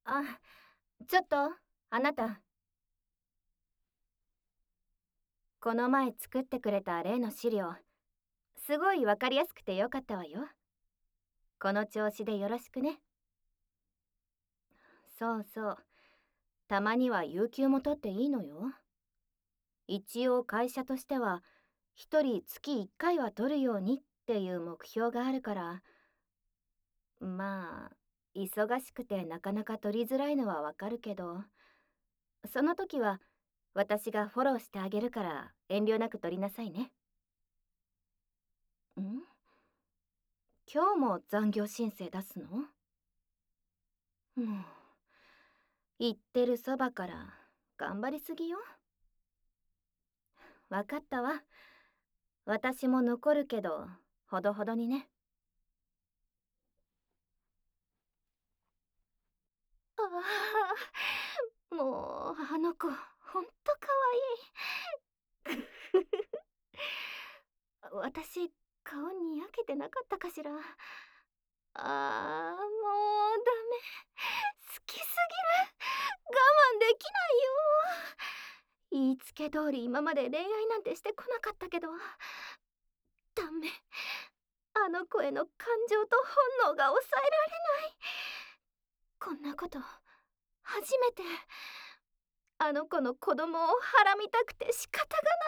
あ、ちょっと、あなた。この前作ってくれた例の資料、すごいわかりやすくてよかったわよ。この調子でよろしくね。そうそう。たまには有給も取っていいのよ。一応会社としては、一人月1回は取るようにっていう目標があるから、まあ、忙しくてなかなか取りづらいのはわかるけど、その時は私がフォローしてあげるから遠慮なく取りなさいね。ん？今日も残業申請出すの？もう、言ってるそばから頑張りすぎよ。わかったわ。私も残るけど、ほどほどにね。ああ、もうあの子ほんとかわいい。私、顔にやけてなかったかしら。ああ、もうダメ。好きすぎる。我慢できないよ。言いつけ通り今まで恋愛なんてしてこなかったけど、ダメ。あの子への感情と本能が抑えられない。こんなこと初めて。あの子の子供をはらみたくて仕方がない。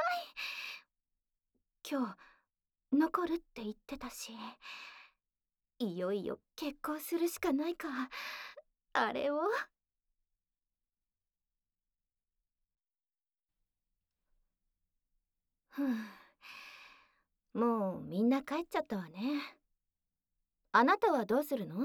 今日残るって言ってたし、いよいよ結婚するしかないか。あれを。ふん、もうみんな帰っちゃったわね。あなたはどうするの？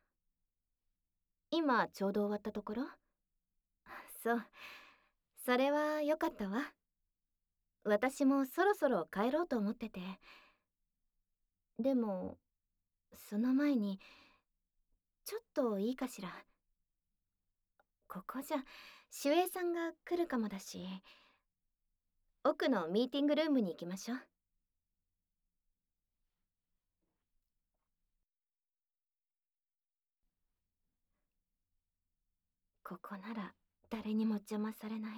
今ちょうど終わったところ？そう、それはよかったわ。私もそろそろ帰ろうと思ってて。でもその前にちょっといいかしら。ここじゃ守衛さんが来るかもだし、奥のミーティングルームに行きましょう。ここなら誰にも邪魔されない。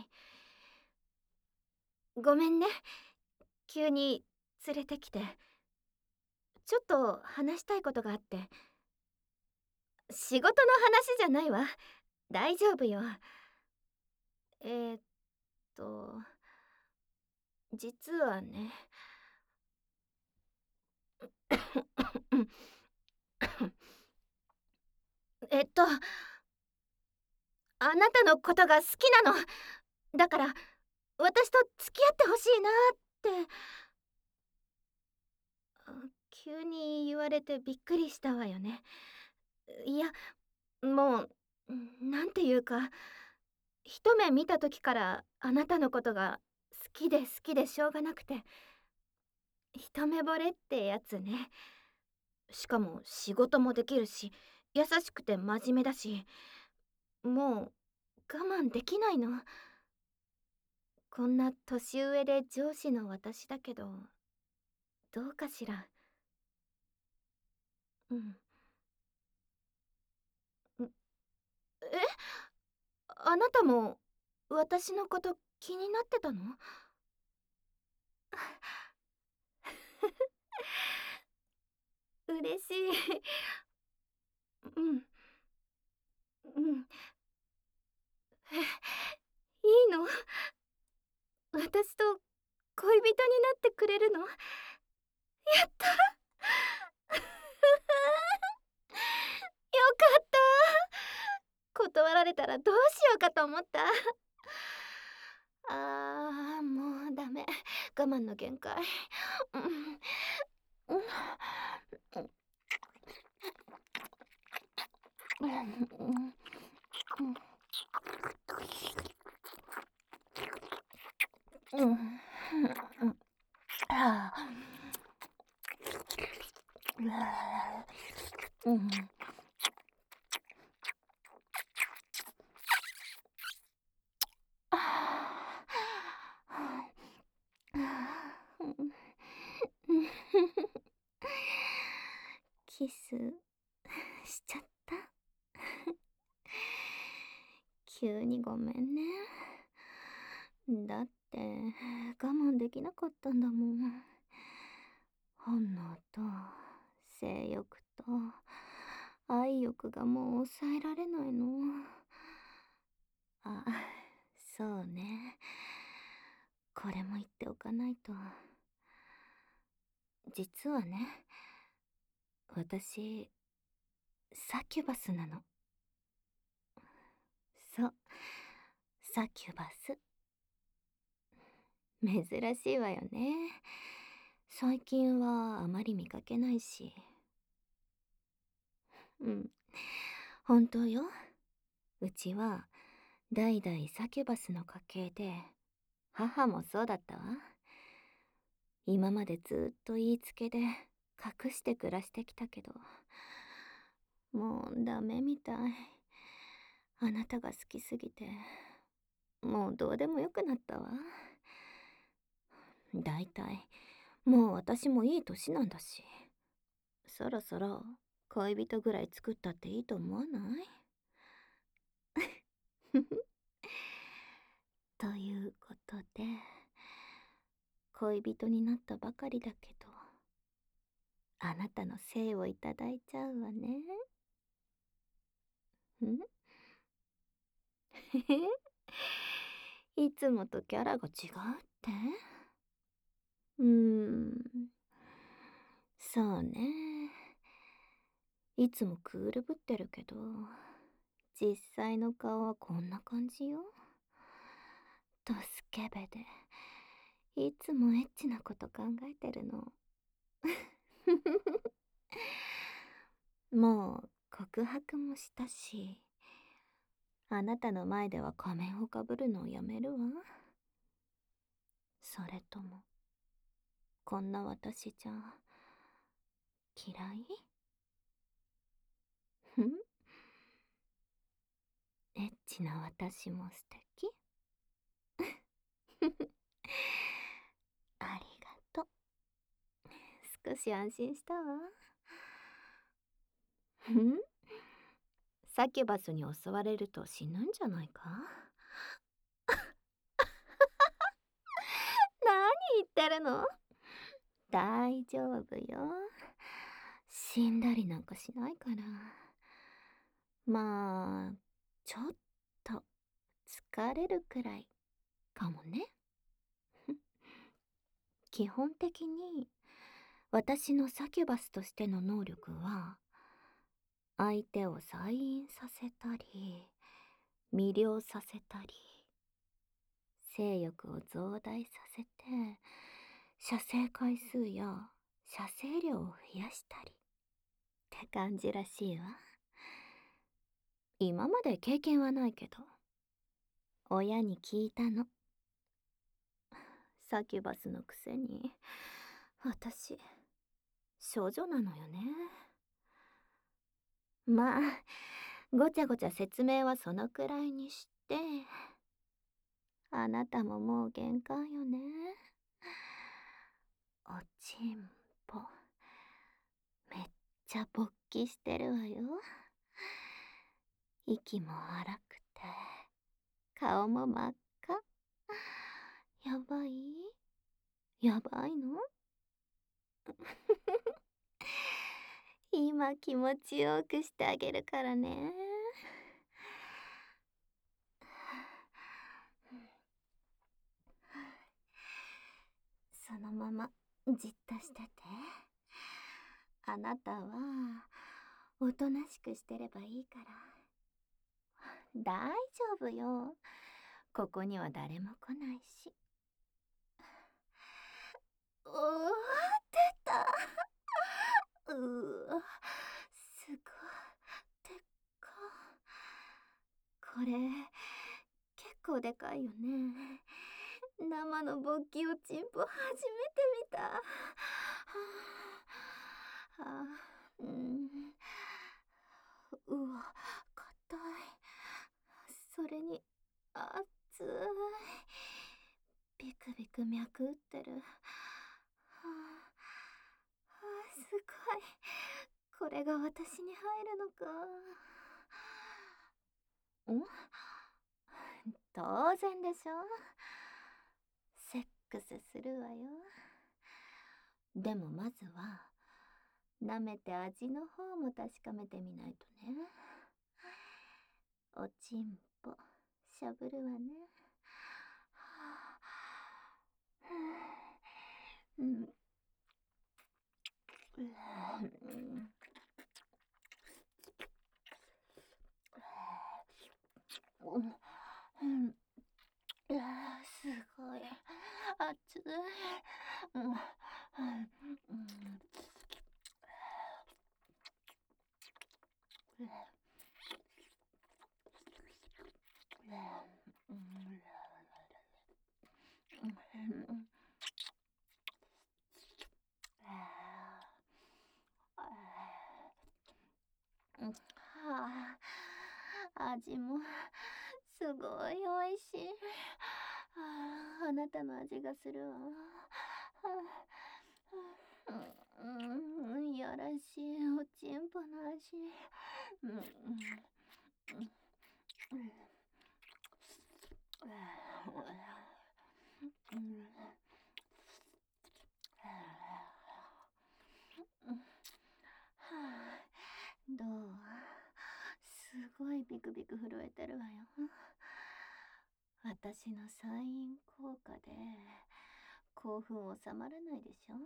ごめんね、急に連れてきて。ちょっと話したいことがあって。仕事の話じゃないわ。大丈夫よ。えーっと実はね。えっとあなたのことが好きなの。だから私と付き合ってほしいなって。急に言われてびっくりしたわよね。いや、もうなんていうか、一目見た時からあなたのことが好きで好きでしょうがなくて。一目惚れってやつね。しかも仕事もできるし、優しくて真面目だし、もう我慢できないの。こんな年上で上司の私だけど、どうかしら。うん。え、あなたも私のこと気になってたの？嬉しい。うん。うん。え、いいの？私と恋人になってくれるの？やった。よかった。断られたらどうしようかと思った。もうダメ。我慢の限界。うん。うん。うん。うん。ああ。うん。ああ。キスしちゃった。 急にごめんね。だって我慢できなかったんだもん。本能と性欲と愛欲がもう抑えられないの。あ、そうね。これも言っておかないと。実はね、私、サキュバスなの。そう、サキュバス。珍しいわよね。最近はあまり見かけないし。うん、本当よ。うちは代々サキュバスの家系で、母もそうだったわ。今までずっと言いつけで隠して暮らしてきたけど、もうダメみたい。あなたが好きすぎて、もうどうでもよくなったわ。だいたい、もう私もいい年なんだし、そろそろ恋人ぐらい作ったっていいと思わない？ということで、恋人になったばかりだけど、あなたの性をいただいちゃうわね。んいつもとキャラが違うって？うーん、そうね。いつもクールぶってるけど、実際の顔はこんな感じよ。ドスケベで、いつもエッチなこと考えてるの。もう告白もしたし、あなたの前では仮面をかぶるのをやめるわ。それとも、こんな私じゃ嫌い？ふん、エッチな私も素敵。ありがとう。少し安心したわ。ふん、サキュバスに襲われると死ぬんじゃないか？何言ってるの？大丈夫よ。死んだりなんかしないから。まあ、ちょっと疲れるくらいかもね。基本的に私のサキュバスとしての能力は、相手を再飲させたり、魅了させたり、性欲を増大させて、射精回数や射精量を増やしたりって感じらしいわ。今まで経験はないけど、親に聞いたの。サキュバスのくせに、私、少女なのよね。まあ、ごちゃごちゃ説明はそのくらいにして、あなたももう限界よね。おちんぽ、めっちゃ勃起してるわよ。息も荒くて、顔も真っ赤。やばい？やばいの？今気持ちよくしてあげるからね。そのままじっとしてて。あなたはおとなしくしてればいいから。大丈夫よ。ここには誰も来ないし。うわ、出た。うわ、すごい。でっか。これ、結構でかいよね。生の勃起おちんぽ初めて見た。はあ、うん。うわ、硬い。それに、熱い。ビクビク脈打ってる。はあ、すごい。これが私に入るのか。ん？ 当然でしょ。セックスするわよ。でもまずは舐めて味の方も確かめてみないとね。おちんぽしゃぶるわね。うん。すごい熱い。味もすごい美味しい。あなたの味がするわ。いやらしいおちんぽの味。どう？すごいビクビク震えてるわよ。私のサイン効果で興奮収まらないでしょ。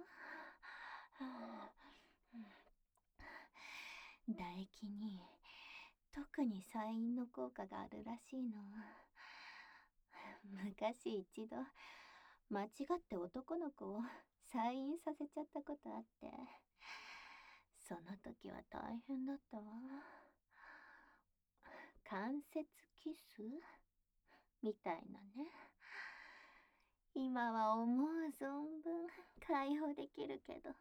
唾液に特にサインの効果があるらしいの。昔一度間違って男の子をサインさせちゃったことあって、その時は大変だったわ。関節キスみたいなね。今は思う存分解放できるけど。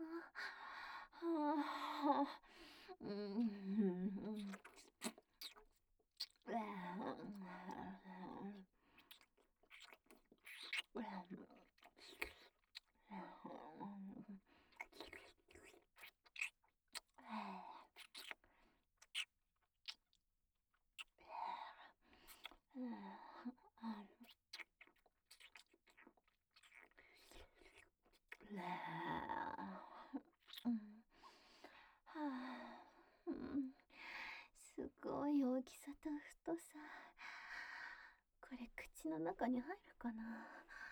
すごい大きさと太さ。これ口の中に入るかな。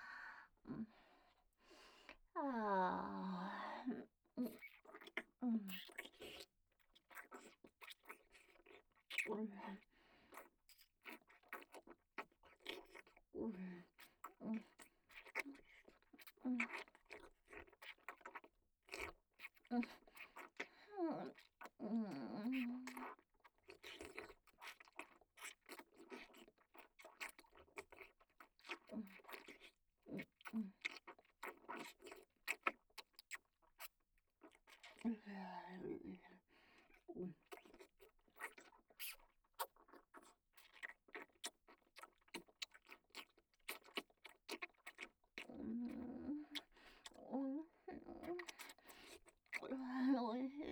おいしい。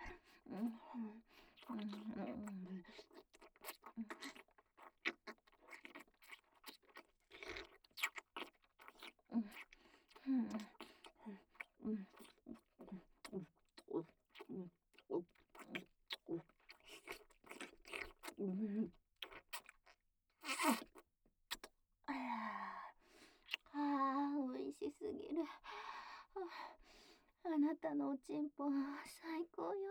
美味しすぎる。あなたのおちんぽ最高よ。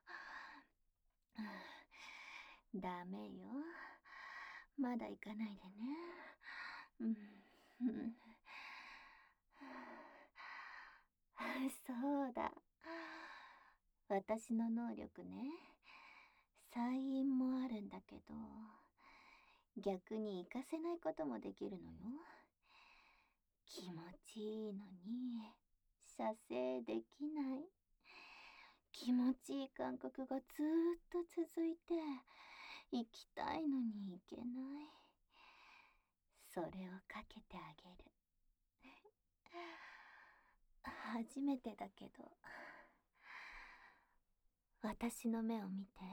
ダメよ。まだ行かないでね。そうだ。私の能力ね。才因もあるんだけど、逆に活かせないこともできるのよ。気持ちいいのに射精できない。気持ちいい感覚がずーっと続いて、行きたいのに行けない。それをかけてあげる。初めてだけど、私の目を見て。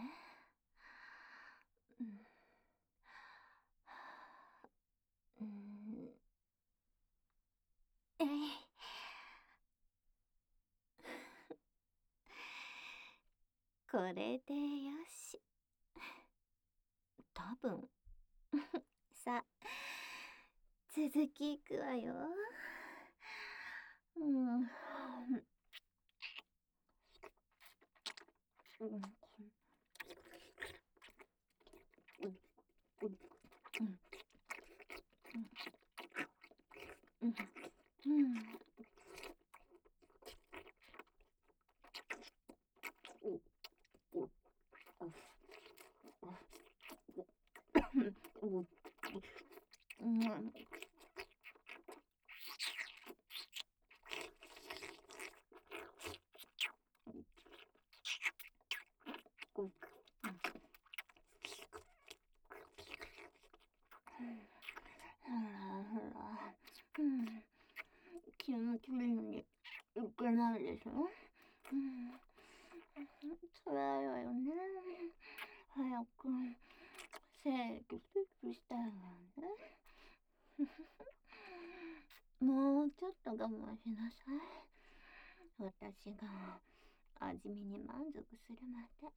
これでよし。多分。さあ、続きいくわよ。うん。うん気持ちいいのにいけないでしょ。辛いわよね。早く生理フィックしたいわね。もうちょっと我慢しなさい。私が味見に満足するまで。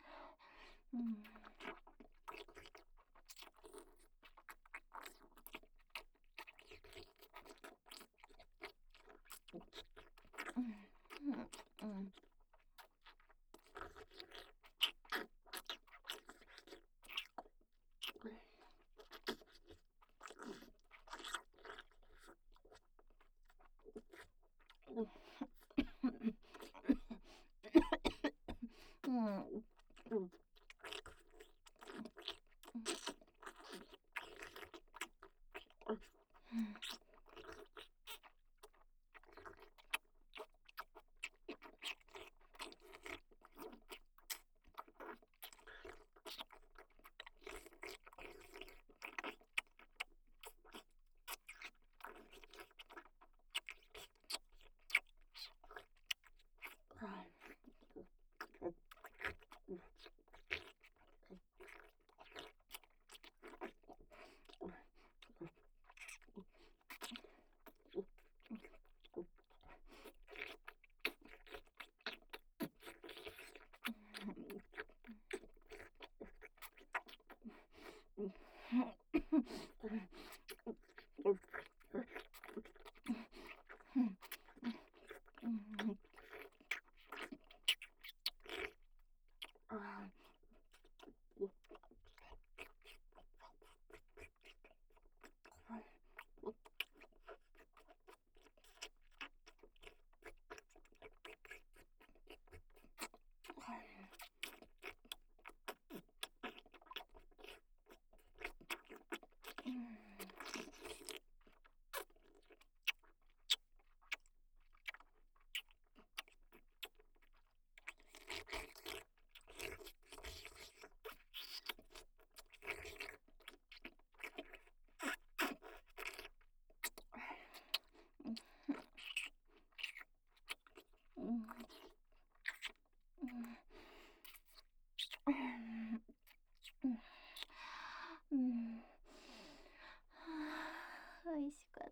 美味しかった。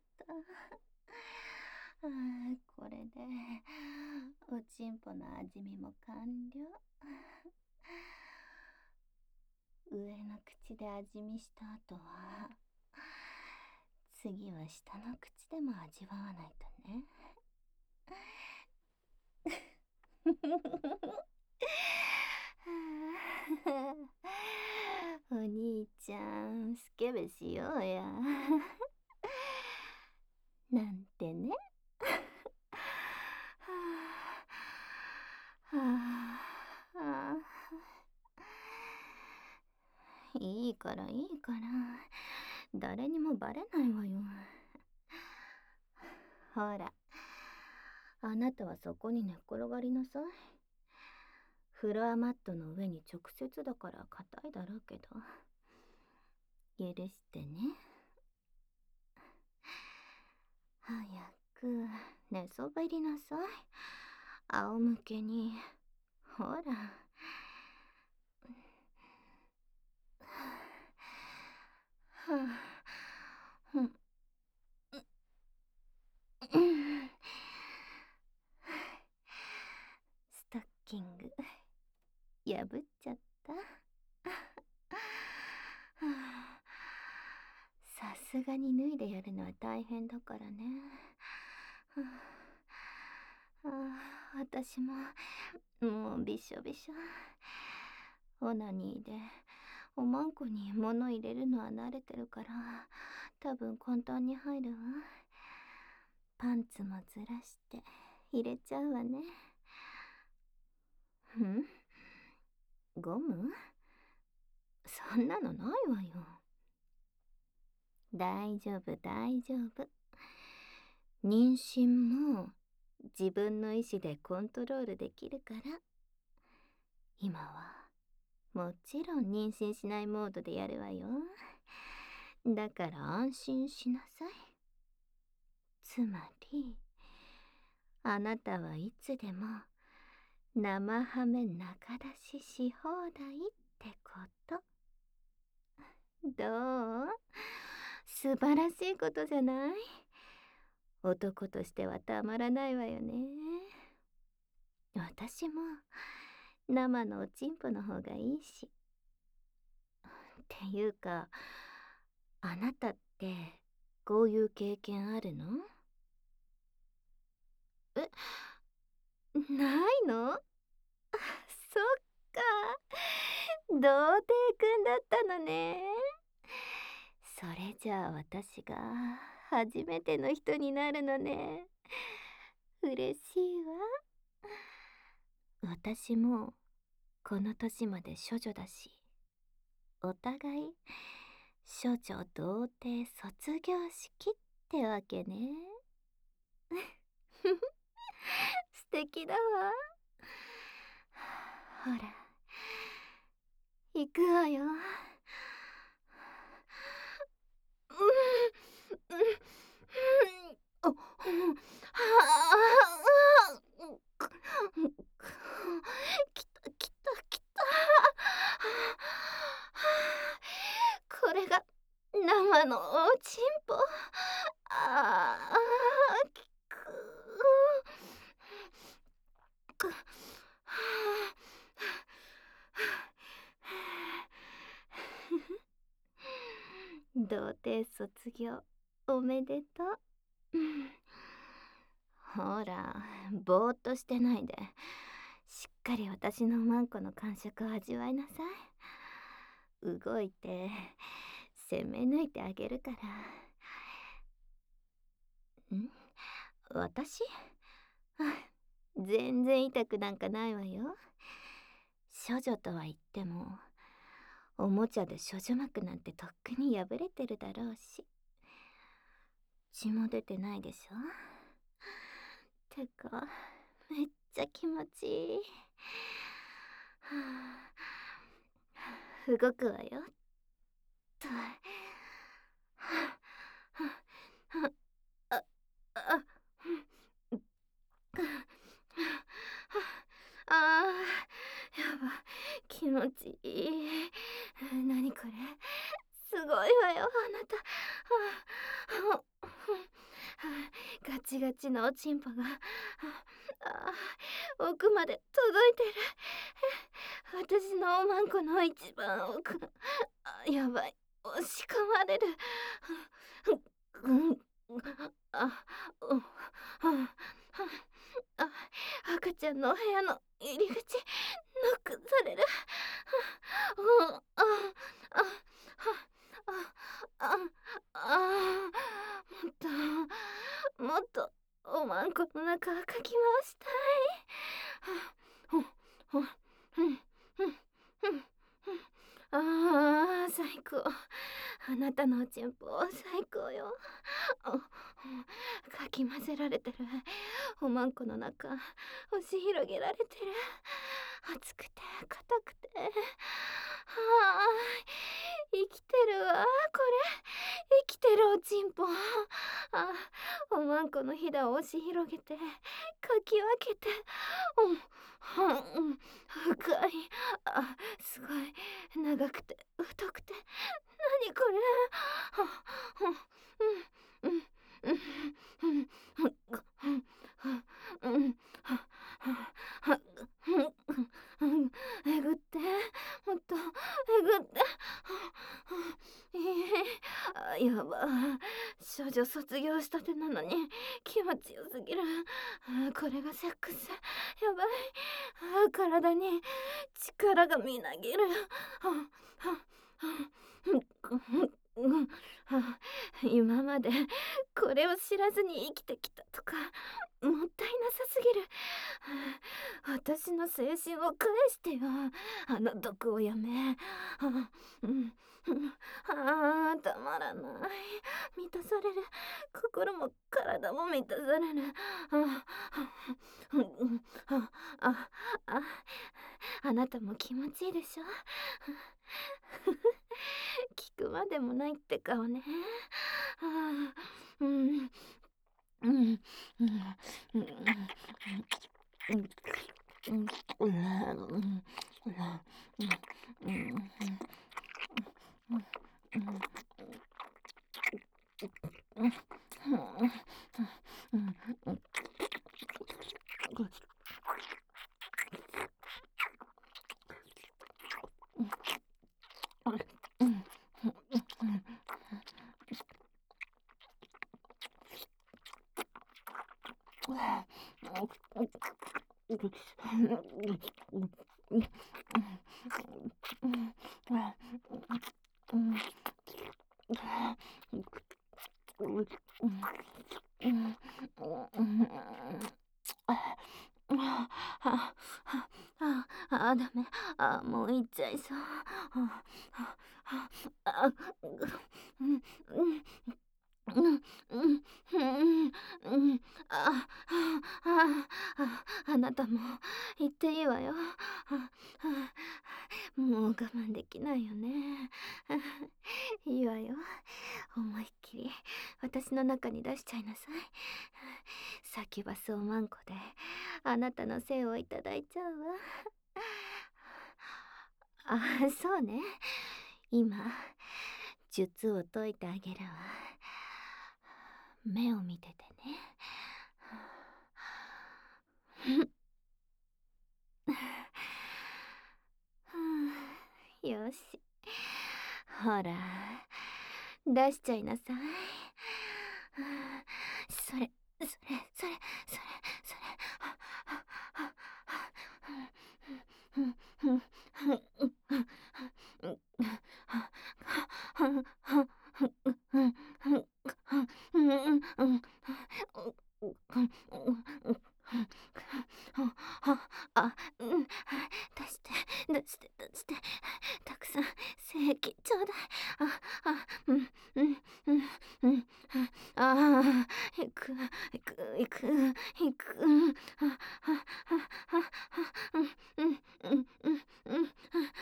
これでおちんぽの味見も完了。上の口で味見した後は次は下の口でも味わわないとね。お兄ちゃんスケベしようや。なんてね。いいからいいから、誰にもバレないわよ。ほら、あなたはそこに寝っ転がりなさい。フロアマットの上に直接だから硬いだろうけど、許してね。早く寝そべりなさい。仰向けに。ほら。ストッキング破っすがに脱いでやるのは大変だからね。ああ、私ももうびしょびしょ。オナニーでおまんこに物入れるのは慣れてるから多分簡単に入るわ。パンツもずらして入れちゃうわね。ゴム？そんなのないわよ。大丈夫大丈夫。妊娠も自分の意志でコントロールできるから。今はもちろん妊娠しないモードでやるわよ。だから安心しなさい。つまりあなたはいつでも生ハメ中出しし放題ってこと。どう？素晴らしいことじゃない？男としてはたまらないわよね。私も生のおちんぽの方がいいし。っていうか、あなたってこういう経験あるの？ないの？そっか。童貞くんだったのね。それじゃあ私が初めての人になるのね。嬉しいわ。私もこの年まで処女だし、お互い処女童貞卒業式ってわけね。素敵だわ。ほら、行くわよ。あ、はあ、きたきたきた。これが生のおちんぽ。ああ、きく。童貞卒業おめでとう。ほら、ぼーっとしてないでしっかり私のマンコの感触を味わいなさい。動いて攻め抜いてあげるから。私？全然痛くなんかないわよ。処女とは言ってもおもちゃで処女膜なんてとっくに破れてるだろうし、血も出てないでしょ。てかめっちゃ気持ちいい。動くわよ。とあああー、やば、気持ちいい。何これ、すごいわよあなた。ガチガチのおちんぽが奥まで届いてる。私のおまんこの一番奥。やばい、押し込まれる。あ、あ、赤ちゃんのお部屋の入り口ノックされる。もっともっとおまんこの中をかき回したい。最高。あなたのおちんぽ最高よ。かき混ぜられてる。おまんこの中押し広げられてる。熱くて硬くて、生きてるわこれ。生きてるおちんぽ。おまんこのひだを押し広げてかき分けて、深い。すごい長くて太くて、何これ。えぐって、もっとえぐって。 やば。少女卒業したてなのに気持ちよすぎる。これがセックス。やばい。体に力がみなぎる。今までこれを知らずに生きてきたとかもったいなさすぎる。私の青春を返してよ。あの毒をやめ。たまらない。満たされる。心も体も満たされる。ああああなたも気持ちいいでしょ。聞くまでもないって顔ね。うんうんうんうんうんダメ。もう行っちゃいそう。うんうんうんうんうんうんああなたも言っていいわよ。もう我慢できないよね。いいわよ。思いっきり私の中に出しちゃいなさい。サキュバスおまんこであなたの精をいただいちゃうわ。そうね。今術を解いてあげるわ。目を見ててね。よし。ほら、出しちゃいなさい。それ、それ、それ、それ、それ。出して、出して、出して。たくさん精液ちょうだい。うん、うん、うん、うん。行く、行く、行く、行く。うん、うん、うん、うん、うん、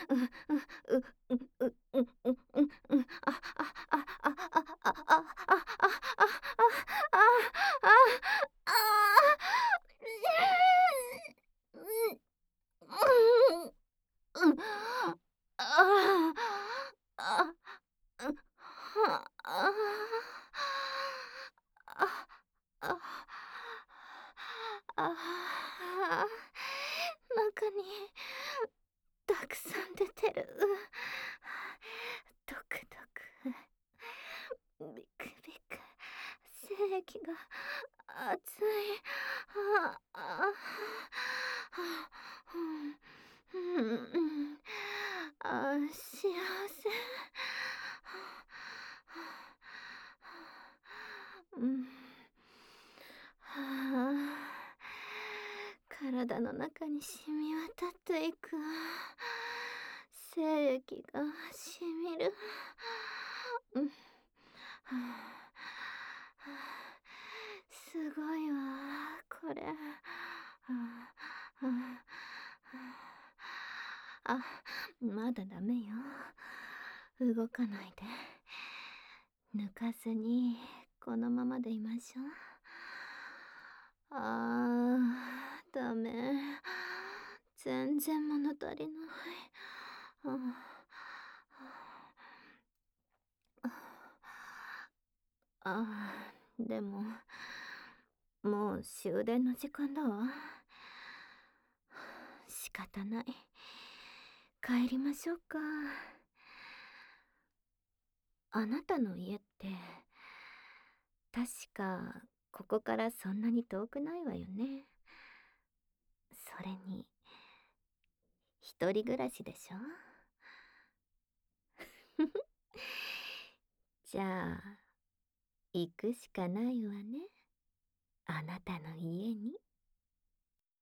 中にたくさん出てる。ドクドク、ビクビク、精液が熱い。幸せ。うん。体の中に染み渡っていく。精液がしみる。すごいわこれ。まだダメよ。動かないで。抜かずにこのままでいましょう。ダメ。全然物足りない。でももう終電の時間だわ。仕方ない。帰りましょうか。 あなたの家って、確かここからそんなに遠くないわよね。それに、一人暮らしでしょ？じゃあ、行くしかないわね。あなたの家に。